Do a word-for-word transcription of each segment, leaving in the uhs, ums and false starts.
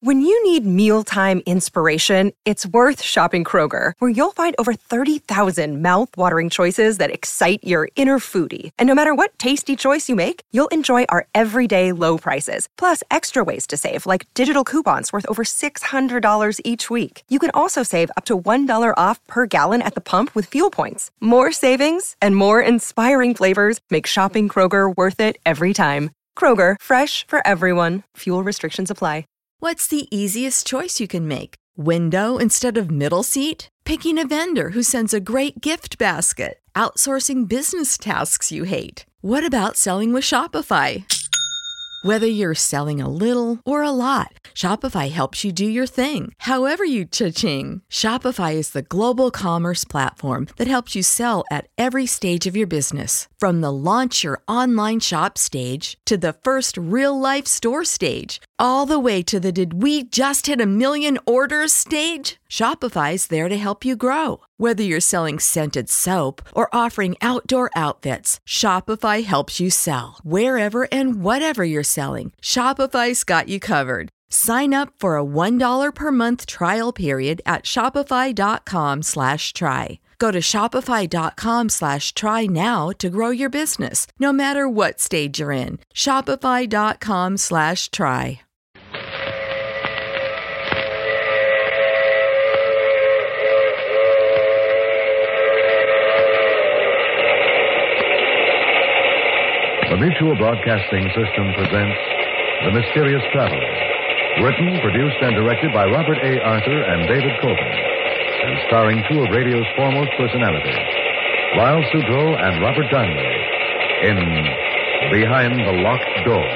When you need mealtime inspiration, it's worth shopping Kroger, where you'll find over thirty thousand mouth-watering choices that excite your inner foodie. And no matter what tasty choice you make, you'll enjoy our everyday low prices, plus extra ways to save, like digital coupons worth over six hundred dollars each week. You can also save up to one dollar off per gallon at the pump with fuel points. More savings and more inspiring flavors make shopping Kroger worth it every time. Kroger, fresh for everyone. Fuel restrictions apply. What's the easiest choice you can make? Window instead of middle seat? Picking a vendor who sends a great gift basket? Outsourcing business tasks you hate? What about selling with Shopify? Whether you're selling a little or a lot, Shopify helps you do your thing, however you cha-ching. Shopify is the global commerce platform that helps you sell at every stage of your business. From the launch your online shop stage to the first real-life store stage, all the way to the did we just hit a million orders stage. Shopify's there to help you grow. Whether you're selling scented soap or offering outdoor outfits, Shopify helps you sell. Wherever and whatever you're selling, Shopify's got you covered. Sign up for a one dollar per month trial period at shopify.com slash try. Go to shopify.com slash try now to grow your business, no matter what stage you're in. Shopify.com slash try. The Mutual Broadcasting System presents The Mysterious Traveler, written, produced, and directed by Robert A. Arthur and David Coulton, and starring two of radio's foremost personalities, Lyle Sudrow and Robert Darnley, in Behind the Locked Door.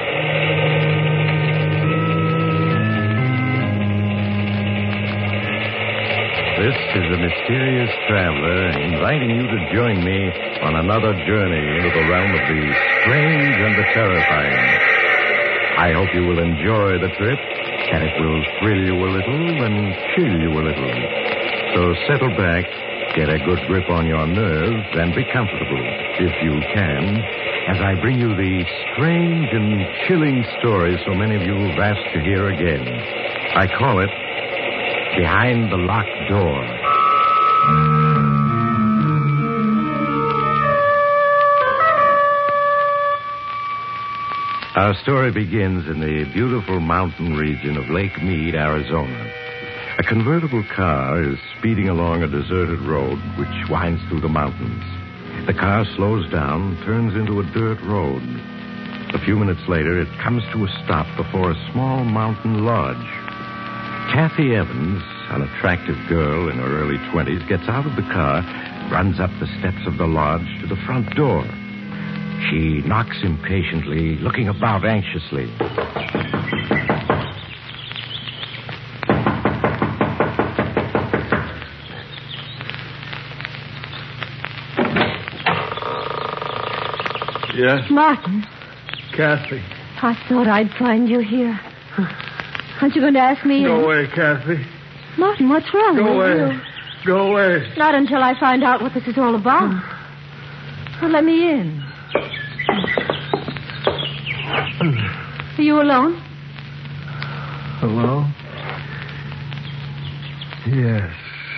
This is the Mysterious Traveler, inviting you to join me on another journey into the realm of the strange and the terrifying. I hope you will enjoy the trip, and it will thrill you a little and chill you a little. So settle back, get a good grip on your nerves, and be comfortable, if you can, as I bring you the strange and chilling stories so many of you have asked to hear again. I call it Behind the Locked Door. Our story begins in the beautiful mountain region of Lake Mead, Arizona. A convertible car is speeding along a deserted road which winds through the mountains. The car slows down, turns into a dirt road. A few minutes later, it comes to a stop before a small mountain lodge. Kathy Evans, an attractive girl in her early twenties, gets out of the car, runs up the steps of the lodge to the front door. She knocks impatiently, looking about anxiously. Yes? Martin. Kathy. I thought I'd find you here. Aren't you going to ask me? Go in? away, Kathy. Martin, what's wrong Go with away. you? Go away. Not until I find out what this is all about. Well, let me in. Are you alone? Hello? Yes.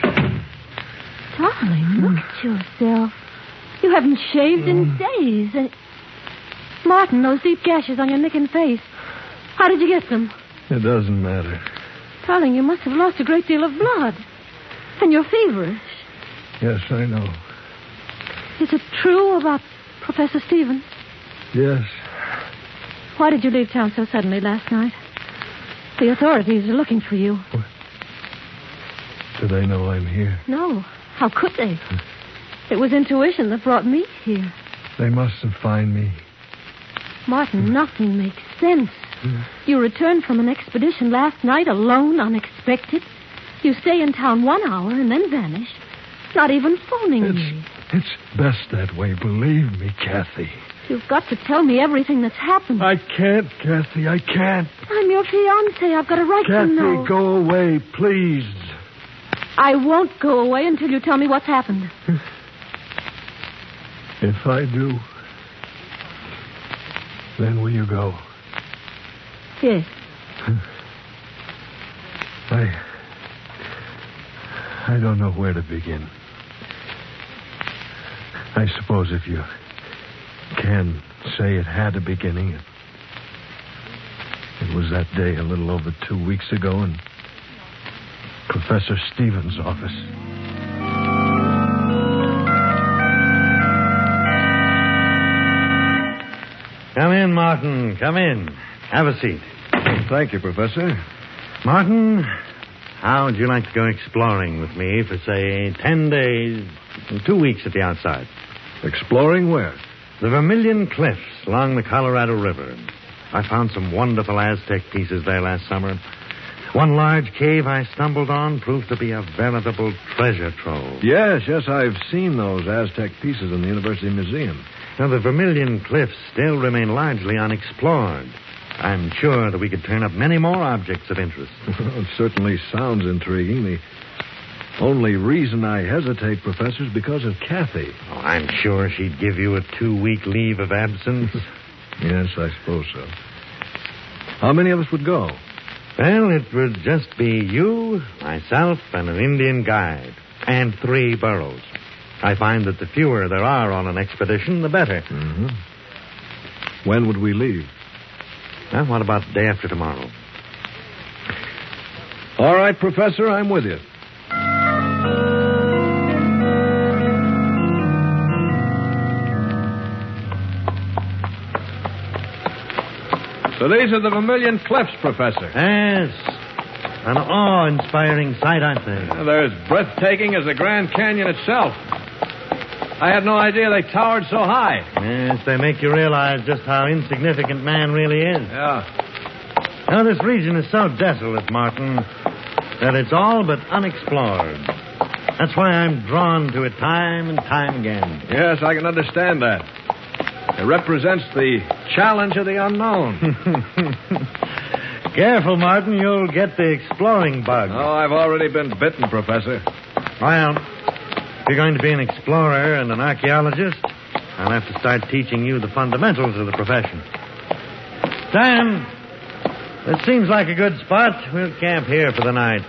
Darling, look at yourself. You haven't shaved in days. And... Martin, those deep gashes on your neck and face. How did you get them? It doesn't matter. Darling, you must have lost a great deal of blood. And you're feverish. Yes, I know. Is it true about Professor Stevens? Yes. Why did you leave town so suddenly last night? The authorities are looking for you. What? Do they know I'm here? No. How could they? It was intuition that brought me here. They mustn't find me. Martin, nothing makes sense. You returned from an expedition last night alone, unexpected. You stay in town one hour and then vanish. Not even phoning it's, me. It's best that way, believe me, Kathy. You've got to tell me everything that's happened. I can't, Kathy, I can't. I'm your fiancé. I've got a right Kathy, to know. Kathy, go away, please. I won't go away until you tell me what's happened. If I do, then will you go? Yes. I... I don't know where to begin. I suppose if you can say it had a beginning, it, it was that day a little over two weeks ago in Professor Stevens' office. Come in, Martin. Come in. Have a seat. Thank you, Professor. Martin, how would you like to go exploring with me for, say, ten days, two weeks at the outside? Exploring where? The Vermilion Cliffs along the Colorado River. I found some wonderful Aztec pieces there last summer. One large cave I stumbled on proved to be a veritable treasure trove. Yes, yes, I've seen those Aztec pieces in the University Museum. Now, the Vermilion Cliffs still remain largely unexplored. I'm sure that we could turn up many more objects of interest. It certainly sounds intriguing. The only reason I hesitate, Professor, is because of Kathy. Oh, I'm sure she'd give you a two-week leave of absence. Yes, I suppose so. How many of us would go? Well, it would just be you, myself, and an Indian guide, and three burros. I find that the fewer there are on an expedition, the better. Mm-hmm. When would we leave? Well, what about the day after tomorrow? All right, Professor, I'm with you. So these are the Vermilion Cliffs, Professor. Yes. An awe-inspiring sight, aren't they? They're as breathtaking as the Grand Canyon itself. I had no idea they towered so high. Yes, they make you realize just how insignificant man really is. Yeah. Now, this region is so desolate, Martin, that it's all but unexplored. That's why I'm drawn to it time and time again. Yes, I can understand that. It represents the challenge of the unknown. Careful, Martin. You'll get the exploring bug. Oh, I've already been bitten, Professor. Well, if you're going to be an explorer and an archaeologist, I'll have to start teaching you the fundamentals of the profession. Sam, this seems like a good spot. We'll camp here for the night.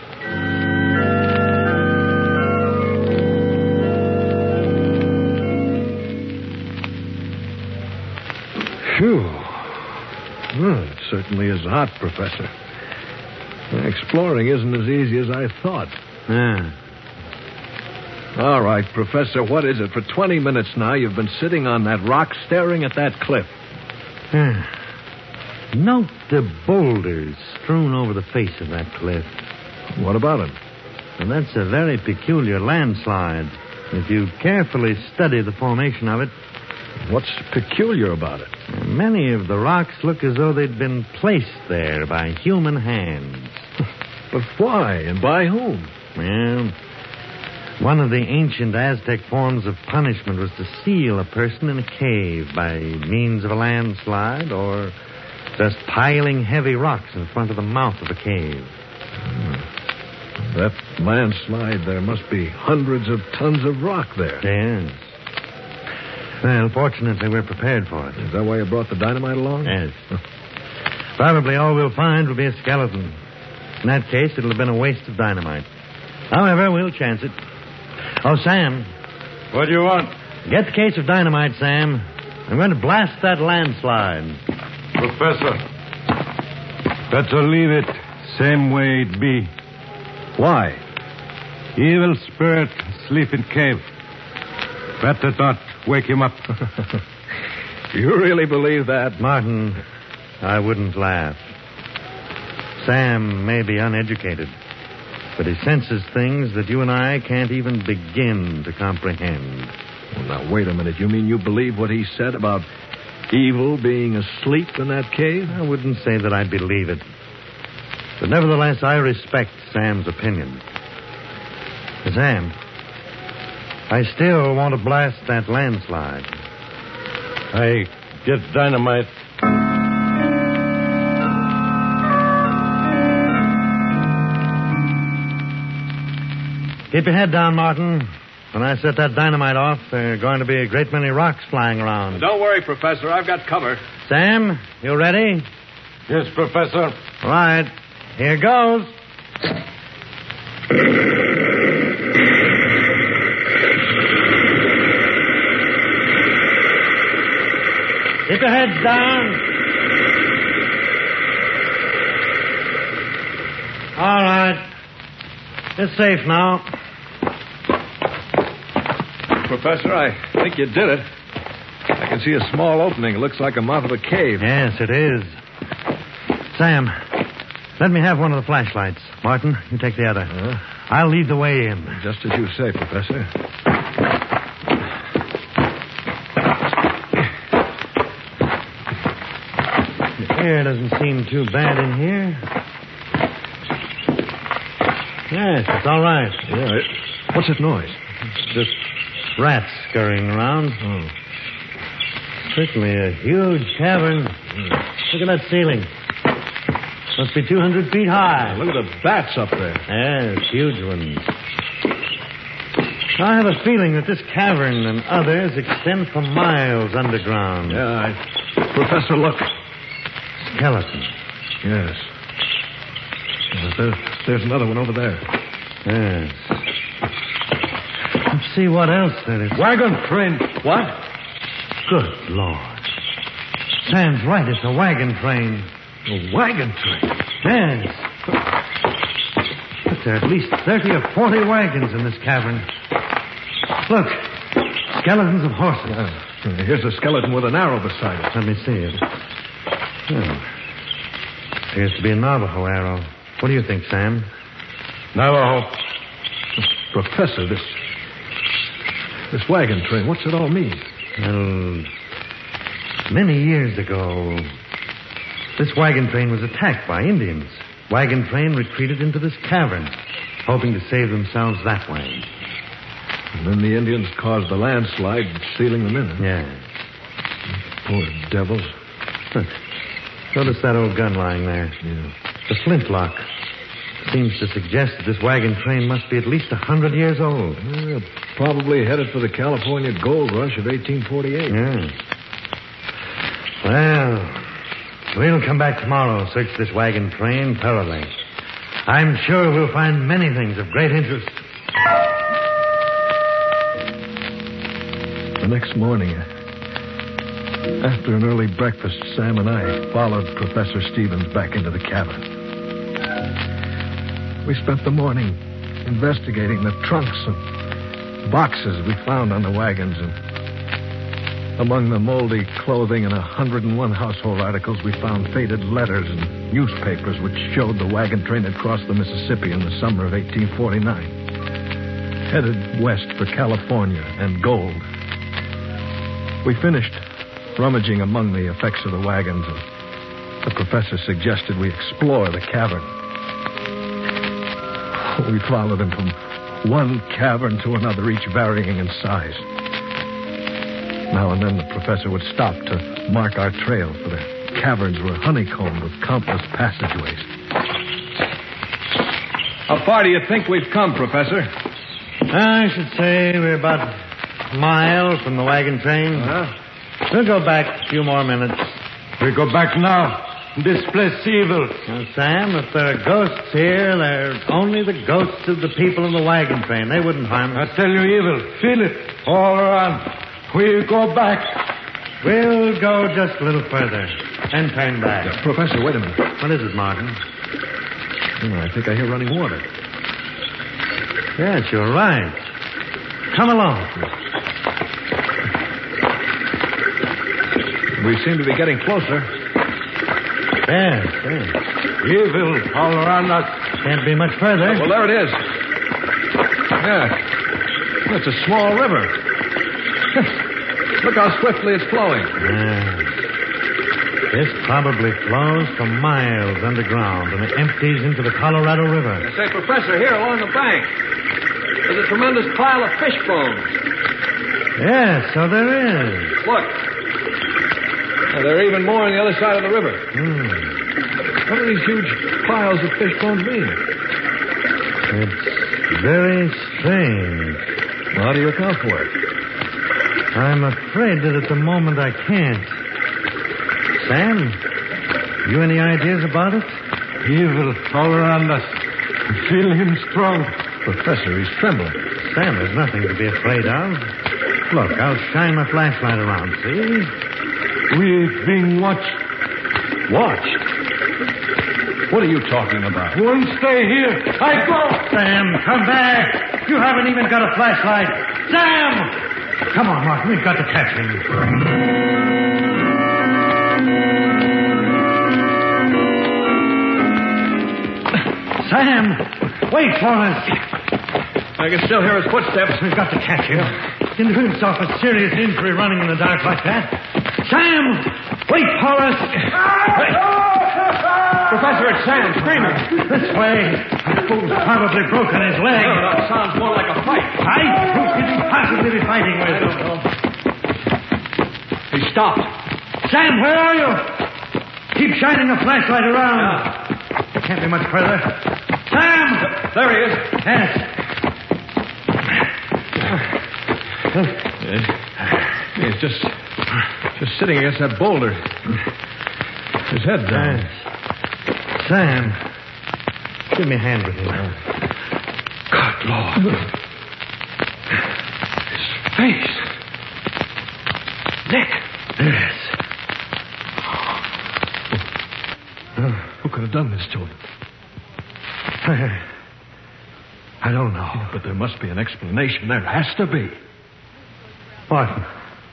Phew. Well, it certainly is hot, Professor. Exploring isn't as easy as I thought. Yeah. All right, Professor, what is it? For twenty minutes now, you've been sitting on that rock staring at that cliff. Yeah. Note the boulders strewn over the face of that cliff. What about them? And that's a very peculiar landslide. If you carefully study the formation of it. What's peculiar about it? Many of the rocks look as though they'd been placed there by human hands. But why and by whom? Well, one of the ancient Aztec forms of punishment was to seal a person in a cave by means of a landslide or just piling heavy rocks in front of the mouth of the cave. Hmm. That landslide, there must be hundreds of tons of rock there. Yes. Well, fortunately, we're prepared for it. Is that why you brought the dynamite along? Yes. Probably all we'll find will be a skeleton. In that case, it'll have been a waste of dynamite. However, we'll chance it. Oh, Sam. What do you want? Get the case of dynamite, Sam. I'm going to blast that landslide. Professor, better leave it same way it be. Why? Evil spirit sleep in cave. Better not wake him up. You really believe that? Martin, I wouldn't laugh. Sam may be uneducated, but he senses things that you and I can't even begin to comprehend. Well, now, wait a minute. You mean you believe what he said about evil being asleep in that cave? I wouldn't say that I believe it. But nevertheless, I respect Sam's opinion. Sam, I still want to blast that landslide. I get dynamite. Keep your head down, Martin. When I set that dynamite off, there are going to be a great many rocks flying around. Don't worry, Professor. I've got cover. Sam, you ready? Yes, Professor. All right. Here goes. Keep your heads down. All right. It's safe now. Professor, I think you did it. I can see a small opening. It looks like the mouth of a cave. Yes, it is. Sam, let me have one of the flashlights. Martin, you take the other. Uh, I'll lead the way in. just as you say, Professor. The air doesn't seem too bad in here. Yes, it's all right. Yeah, it, what's that noise? Just rats scurrying around. Oh. Certainly a huge cavern. Look at that ceiling. Must be two hundred feet high. Look at the bats up there. Yes, huge ones. I have a feeling that this cavern and others extend for miles underground. Yeah, I... Professor, look. Skeleton. Yes. Yes, there's, there's another one over there. Yes. Let's see what else there is. Wagon train. What? Good Lord. Sam's right. It's a wagon train. A wagon train? Yes. But there are at least thirty or forty wagons in this cavern. Look. Skeletons of horses. Uh, here's a skeleton with an arrow beside it. Let me see it. Oh. Appears to be a Navajo arrow. What do you think, Sam? Navajo. Professor, this... This wagon train, what's it all mean? Well, many years ago, this wagon train was attacked by Indians. Wagon train retreated into this cavern, hoping to save themselves that way. And then the Indians caused the landslide, sealing them in. Yeah. Poor devils. Look. Notice that old gun lying there. Yeah. The flintlock. Seems to suggest that this wagon train must be at least a hundred years old. Yeah, probably headed for the California gold rush of eighteen forty-eight. Yeah. Well, we'll come back tomorrow, search this wagon train thoroughly. I'm sure we'll find many things of great interest. The next morning, after an early breakfast, Sam and I followed Professor Stevens back into the cavern. We spent the morning investigating the trunks and boxes we found on the wagons, and among the moldy clothing and a hundred and one household articles, we found faded letters and newspapers which showed the wagon train had crossed the Mississippi in the summer of eighteen forty-nine, headed west for California and gold. We finished rummaging among the effects of the wagons, and the professor suggested we explore the cavern. We followed him from one cavern to another, each varying in size. Now and then the professor would stop to mark our trail, for the caverns were honeycombed with countless passageways. How far do you think we've come, Professor? I should say we're about a mile from the wagon train. Uh-huh. We'll go back a few more minutes. We go back now. Displace evil. Now, Sam, if there are ghosts here, they're only the ghosts of the people in the wagon train. They wouldn't harm us. I tell you, evil. Feel it. All around. We go back. We'll go just a little further and turn back. Uh, Professor, wait a minute. What is it, Martin? Oh, I think I hear running water. Yes, you're right. Come along. We seem to be getting closer. Yes, yes. Evil all around us. Can't be much further. Well, there it is. Yeah. It's a small river. Look how swiftly it's flowing. Yes. This probably flows for miles underground and it empties into the Colorado River. Say, Professor, here along the bank, there's a tremendous pile of fish bones. Yes, so there is. Look. Now, there are even more on the other side of the river. Hmm. What do these huge piles of fish bones mean? It's very strange. Well, how do you account for it? I'm afraid that at the moment I can't. Sam, you any ideas about it? Evil all around us. I'm feeling him strong. Professor, he's trembling. Sam, there's nothing to be afraid of. Look, I'll shine my flashlight around, see? We're being watched. Watched? What are you talking about? Won't stay here. I go. Sam, come back. You haven't even got a flashlight. Sam! Come on, Martin. We've got to catch him. Sam! Wait for us. I can still hear his footsteps. We've got to catch him. He can do himself a serious injury running in the dark like that. Sam! Wait for us. Professor, it's Sam screaming. This way. The fool's probably broken his leg. No, that sounds more like a fight. Fight? Who could he possibly be fighting with? I don't know. He stopped. Sam, where are you? Keep shining the flashlight around. Yeah. It can't be much further. Sam! There he is. Yes. He's just, just sitting against that boulder. His head down. Yes. Sam, give me a hand with him. Good Lord. His face. Nick. Yes. Who could have done this to him? I, I don't know. But there must be an explanation. There has to be. Martin,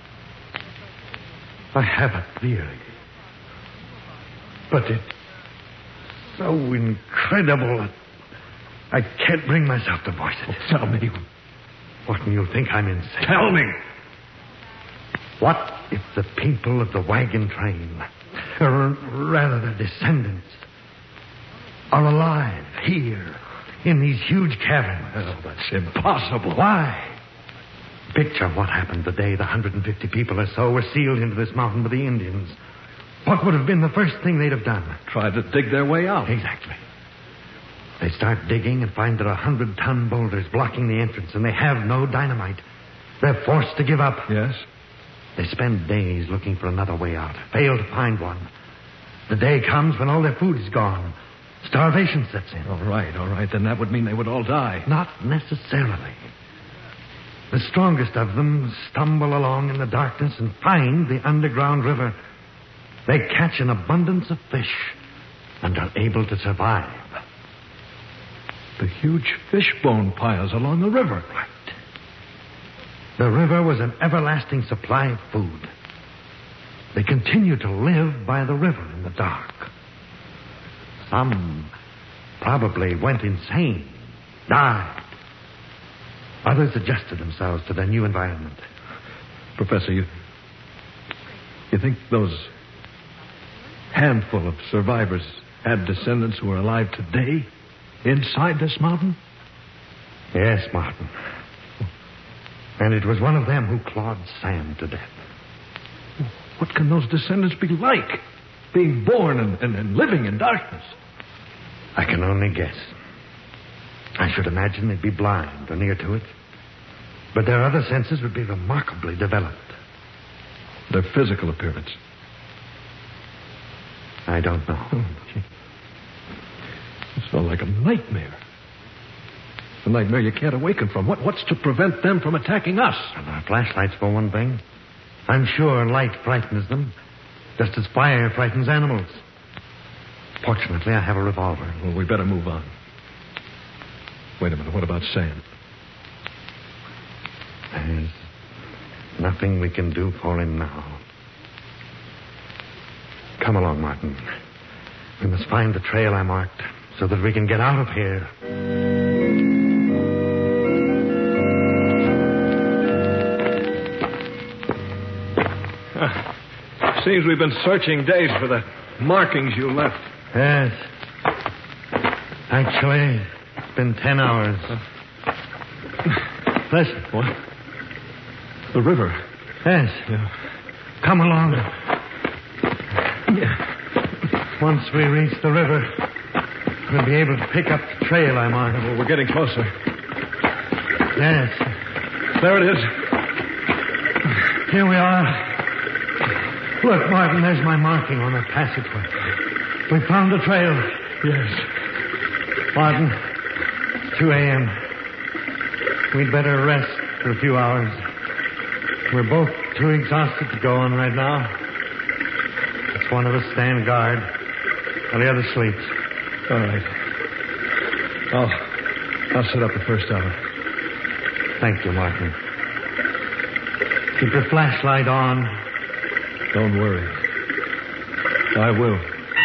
I have a theory. But it's so incredible that I can't bring myself to voice it. Oh, tell me. Martin, you think I'm insane. Tell me. What if the people of the wagon train, or rather their descendants, are alive here in these huge caverns? Oh, that's impossible. Why? Picture what happened the day the one hundred fifty people or so were sealed into this mountain by the Indians. What would have been the first thing they'd have done? Try to dig their way out. Exactly. They start digging and find there are hundred-ton boulders blocking the entrance, and they have no dynamite. They're forced to give up. Yes? They spend days looking for another way out, fail to find one. The day comes when all their food is gone. Starvation sets in. All right, all right. Then that would mean they would all die. Not necessarily. The strongest of them stumble along in the darkness and find the underground river. They catch an abundance of fish and are able to survive. The huge fish bone piles along the river. Right. The river was an everlasting supply of food. They continue to live by the river in the dark. Some probably went insane, died. Others adjusted themselves to their new environment. Professor, you, you think those handful of survivors had descendants who are alive today inside this mountain? Yes, Martin. And it was one of them who clawed Sam to death. What can those descendants be like, being born and, and, and living in darkness? I can only guess. I should imagine they'd be blind or near to it. But their other senses would be remarkably developed. Their physical appearance? I don't know. Oh, it's not like a nightmare. A nightmare you can't awaken from. What, what's to prevent them from attacking us? And our flashlights, for one thing. I'm sure light frightens them, just as fire frightens animals. Fortunately, I have a revolver. Well, we better move on. Wait a minute. What about Sam? There's nothing we can do for him now. Come along, Martin. We must find the trail I marked so that we can get out of here. Uh, seems we've been searching days for the markings you left. Yes. Actually, it's been ten hours. Listen. What? The river. Yes. Yeah. Come along. Yeah. Once we reach the river, we'll be able to pick up the trail I'm on. Well, we're getting closer. Yes. There it is. Here we are. Look, Martin, there's my marking on that passageway. We found the trail. Yes. Martin, two a.m. We'd better rest for a few hours. We're both too exhausted to go on right now. Let's one of us stand guard while the other sleeps. All right. I'll, I'll set up the first hour. Thank you, Martin. Keep your flashlight on. Don't worry. I will.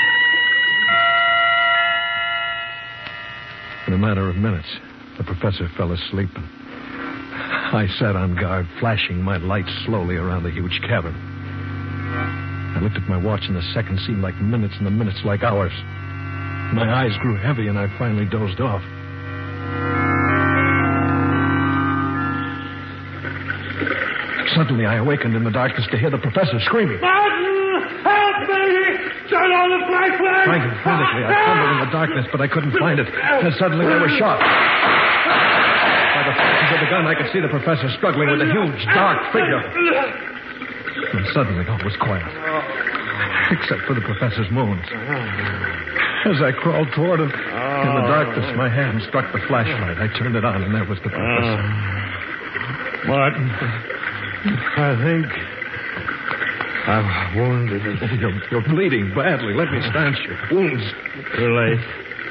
In a matter of minutes, the professor fell asleep. And I sat on guard, flashing my light slowly around the huge cabin. I looked at my watch, and the seconds seemed like minutes, and the minutes like hours. My eyes grew heavy, and I finally dozed off. Suddenly, I awakened in the darkness to hear the professor screaming. Martin! Help me! Turn on the flashlight! Frantic, frantically, I fumbled in the darkness, but I couldn't find it. And suddenly, I was shot. By the flashes of the gun, I could see the professor struggling with a huge, dark figure. And suddenly, all was quiet, except for the professor's moans. As I crawled toward him, in the darkness, my hand struck the flashlight. I turned it on, and there was the professor. Martin, I think I'm wounded. Oh, you're, you're bleeding badly. Let me stanch your wounds. Too late.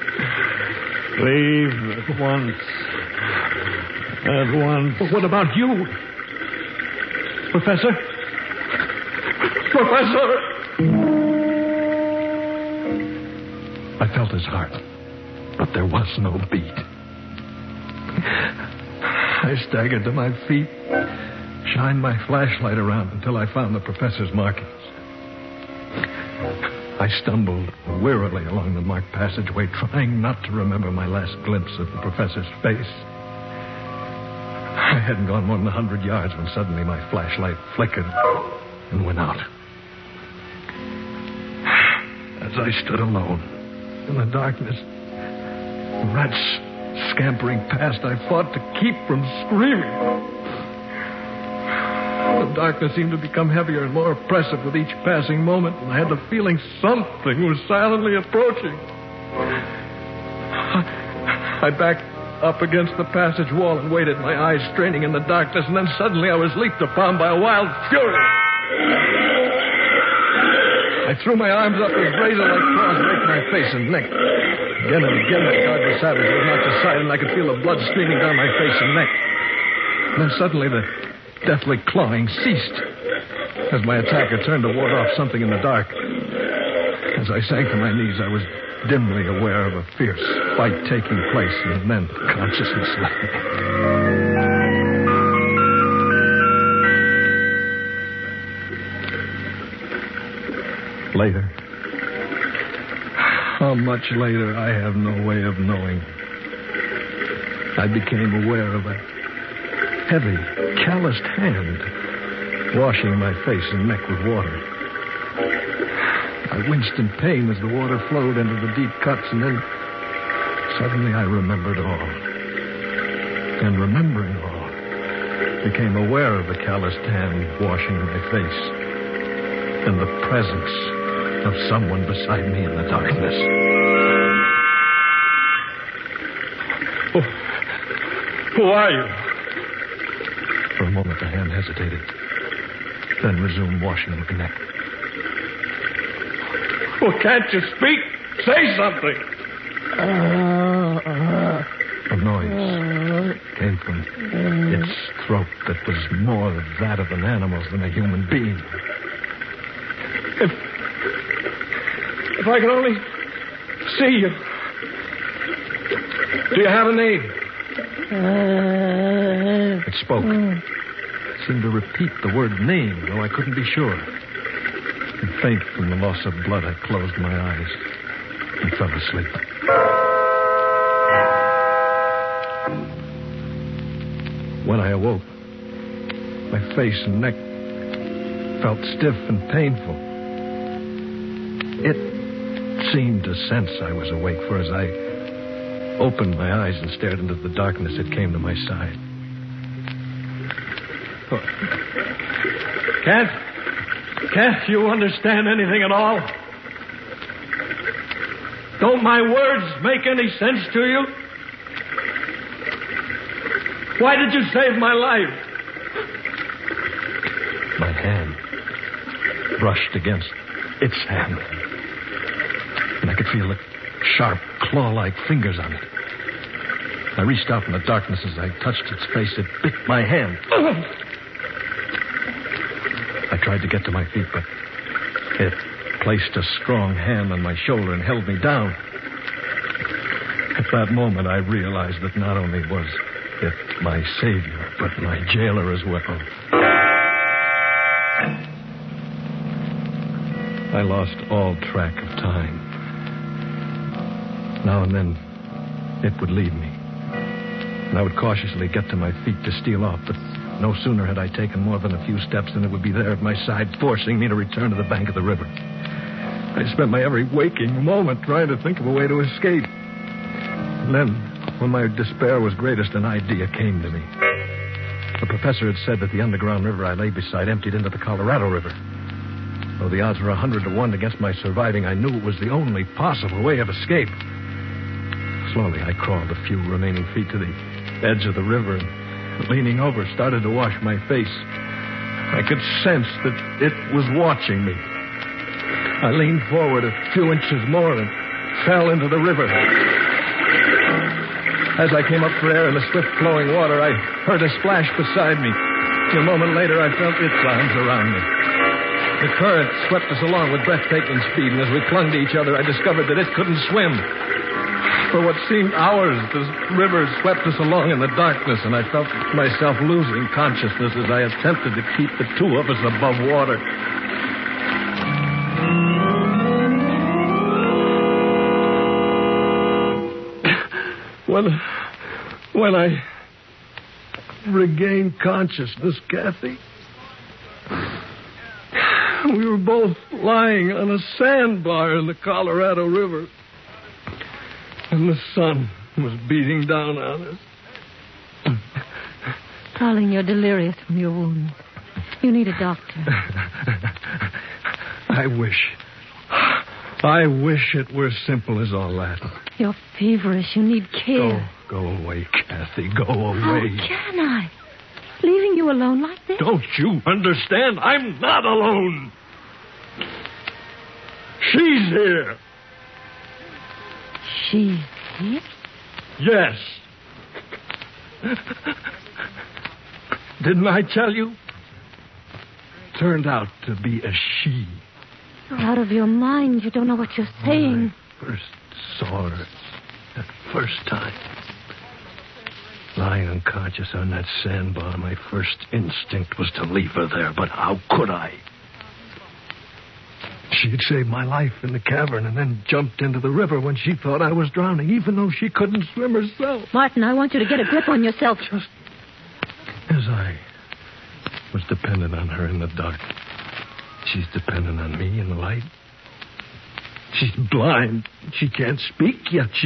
Leave at once. At once. But what about you? Professor? Professor! I felt his heart, but there was no beat. I staggered to my feet, shined my flashlight around until I found the professor's markings. I stumbled wearily along the marked passageway, trying not to remember my last glimpse of the professor's face. I hadn't gone more than a hundred yards when suddenly my flashlight flickered and went out. As I stood alone in the darkness, the rats scampering past, I fought to keep from screaming. The darkness seemed to become heavier and more oppressive with each passing moment, and I had the feeling something was silently approaching. I backed up against the passage wall and waited, my eyes straining in the darkness, and then suddenly I was leaped upon by a wild fury. I threw my arms up as razor-like claws raked my face and neck. Again and again, that guard was savage was knocked aside, and I could feel the blood streaming down my face and neck. And then suddenly the deathly clawing ceased as my attacker turned to ward off something in the dark. As I sank to my knees, I was dimly aware of a fierce fight taking place, and then consciousness left me. Later. How much later, I have no way of knowing. I became aware of a heavy, calloused hand washing my face and neck with water. I winced in pain as the water flowed into the deep cuts, and then suddenly I remembered all. And remembering all, became aware of the calloused hand washing my face and the presence of someone beside me in the darkness. Oh, who are you? For a moment, the hand hesitated, then resumed washing my neck. Well, can't you speak? Say something. A noise came from its throat that was more that of an animal's than a human being. If, if I could only see you. Do you have a name? It spoke. It seemed to repeat the word name, though I couldn't be sure. And faint from the loss of blood, I closed my eyes and fell asleep. When I awoke, my face and neck felt stiff and painful. It seemed to sense I was awake, for as I opened my eyes and stared into the darkness, it came to my side. Oh. Can't, can't you understand anything at all? Don't my words make any sense to you? Why did you save my life? My hand brushed against its hand. And I could feel the sharp, claw-like fingers on it. I reached out in the darkness. As I touched its face, it bit my hand. I tried to get to my feet, but it placed a strong hand on my shoulder and held me down. At that moment, I realized that not only was it my savior, but my jailer as well. I lost all track of time. Now and then, it would leave me. And I would cautiously get to my feet to steal off, but no sooner had I taken more than a few steps than it would be there at my side, forcing me to return to the bank of the river. I spent my every waking moment trying to think of a way to escape. And then, when my despair was greatest, an idea came to me. The professor had said that the underground river I lay beside emptied into the Colorado River. Though the odds were a hundred to one against my surviving, I knew it was the only possible way of escape. Slowly, I crawled a few remaining feet to the edge of the river and, leaning over, started to wash my face. I could sense that it was watching me. I leaned forward a few inches more and fell into the river. As I came up for air in the swift-flowing water, I heard a splash beside me. A moment later, I felt its arms around me. The current swept us along with breathtaking speed, and as we clung to each other, I discovered that it couldn't swim. For what seemed hours, the river swept us along in the darkness, and I felt myself losing consciousness as I attempted to keep the two of us above water. When, when I regained consciousness, Kathy, we were both lying on a sandbar in the Colorado River. And the sun was beating down on us. Darling, you're delirious from your wounds. You need a doctor. I wish. I wish it were simple as all that. You're feverish. You need care. Go, go away, Kathy. Go away. How can I? Leaving you alone like this? Don't you understand? I'm not alone. She's here. She's here? Yes. Didn't I tell you? Turned out to be a she. You're out of your mind. You don't know what you're saying. When I first saw her, that first time, lying unconscious on that sandbar, my first instinct was to leave her there, but how could I? She had saved my life in the cavern and then jumped into the river when she thought I was drowning, even though she couldn't swim herself. Martin, I want you to get a grip on yourself. Just as I was dependent on her in the dark, she's dependent on me in the light. She's blind. She can't speak yet. She...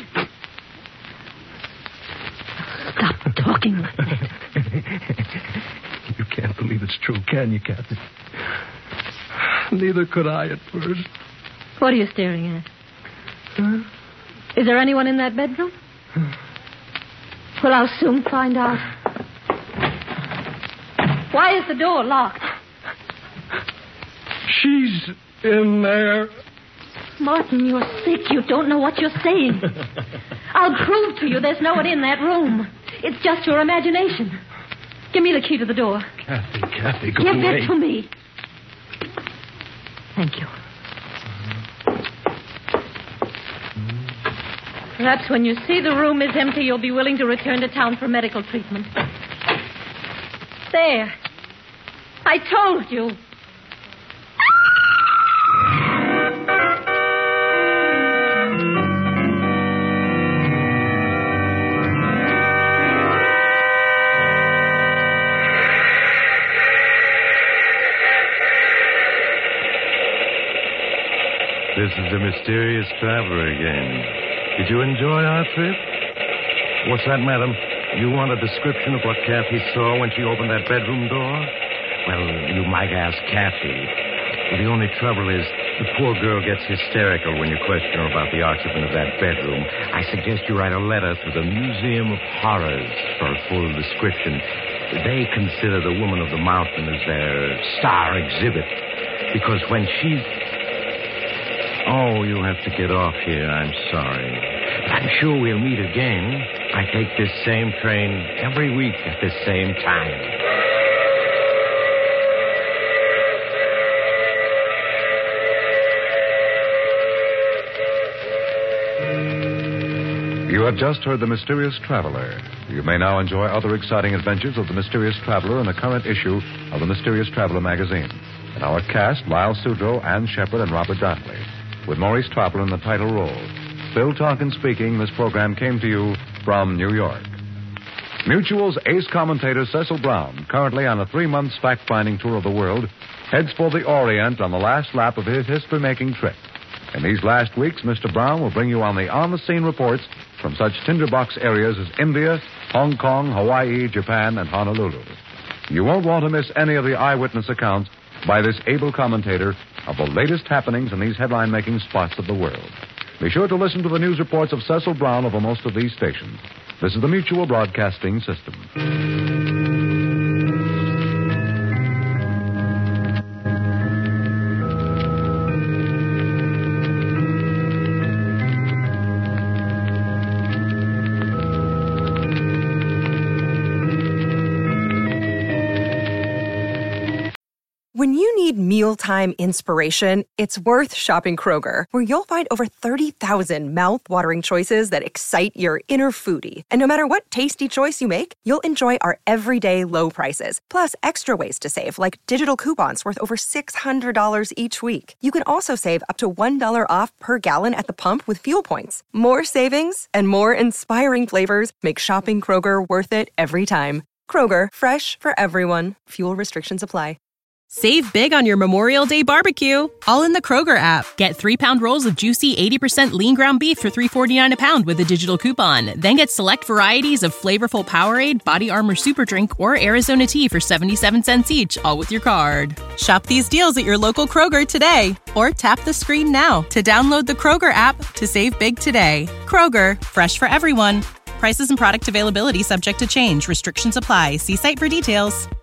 Stop talking like that. You can't believe it's true, can you, Kathy? Neither could I at first. What are you staring at? Huh? Is there anyone in that bedroom? Well, I'll soon find out. Why is the door locked? She's in there. Martin, you're sick. You don't know what you're saying. I'll prove to you there's no one in that room. It's just your imagination. Give me the key to the door. Kathy, Kathy, go Give away. it to me. Thank you. Perhaps when you see the room is empty, you'll be willing to return to town for medical treatment. There. I told you. This is the mysterious traveler again. Did you enjoy our trip? What's that, madam? You want a description of what Kathy saw when she opened that bedroom door? Well, you might ask Kathy. But the only trouble is The poor girl gets hysterical when you question her about the occupant of that bedroom. I suggest you write a letter to the Museum of Horrors for a full description. They consider the Woman of the Mountain as their star exhibit. Because when she... Oh, you have to get off here. I'm sorry. But I'm sure we'll meet again. I take this same train every week at this same time. You have just heard The Mysterious Traveler. You may now enjoy other exciting adventures of The Mysterious Traveler in the current issue of The Mysterious Traveler magazine. In our cast, Lyle Sudrow, Ann Shepard, and Robert Donnelly, with Maurice Tropper in the title role. Bill Tonkin speaking. This program came to you from New York. Mutual's ace commentator Cecil Brown, currently on a three-month fact-finding tour of the world, heads for the Orient on the last lap of his history-making trip. In these last weeks, Mister Brown will bring you on the on-the-scene reports from such tinderbox areas as India, Hong Kong, Hawaii, Japan, and Honolulu. You won't want to miss any of the eyewitness accounts by this able commentator of the latest happenings in these headline-making spots of the world. Be sure to listen to the news reports of Cecil Brown over most of these stations. This is the Mutual Broadcasting System. When you need mealtime inspiration, it's worth shopping Kroger, where you'll find over thirty thousand mouth-watering choices that excite your inner foodie. And no matter what tasty choice you make, you'll enjoy our everyday low prices, plus extra ways to save, like digital coupons worth over six hundred dollars each week. You can also save up to one dollar off per gallon at the pump with fuel points. More savings and more inspiring flavors make shopping Kroger worth it every time. Kroger, fresh for everyone. Fuel restrictions apply. Save big on your Memorial Day barbecue, all in the Kroger app. Get three-pound rolls of juicy eighty percent lean ground beef for three forty-nine a pound with a digital coupon. Then get select varieties of flavorful Powerade, Body Armor Super Drink, or Arizona tea for seventy-seven cents each, all with your card. Shop these deals at your local Kroger today, or tap the screen now to download the Kroger app to save big today. Kroger, fresh for everyone. Prices and product availability subject to change. Restrictions apply. See site for details.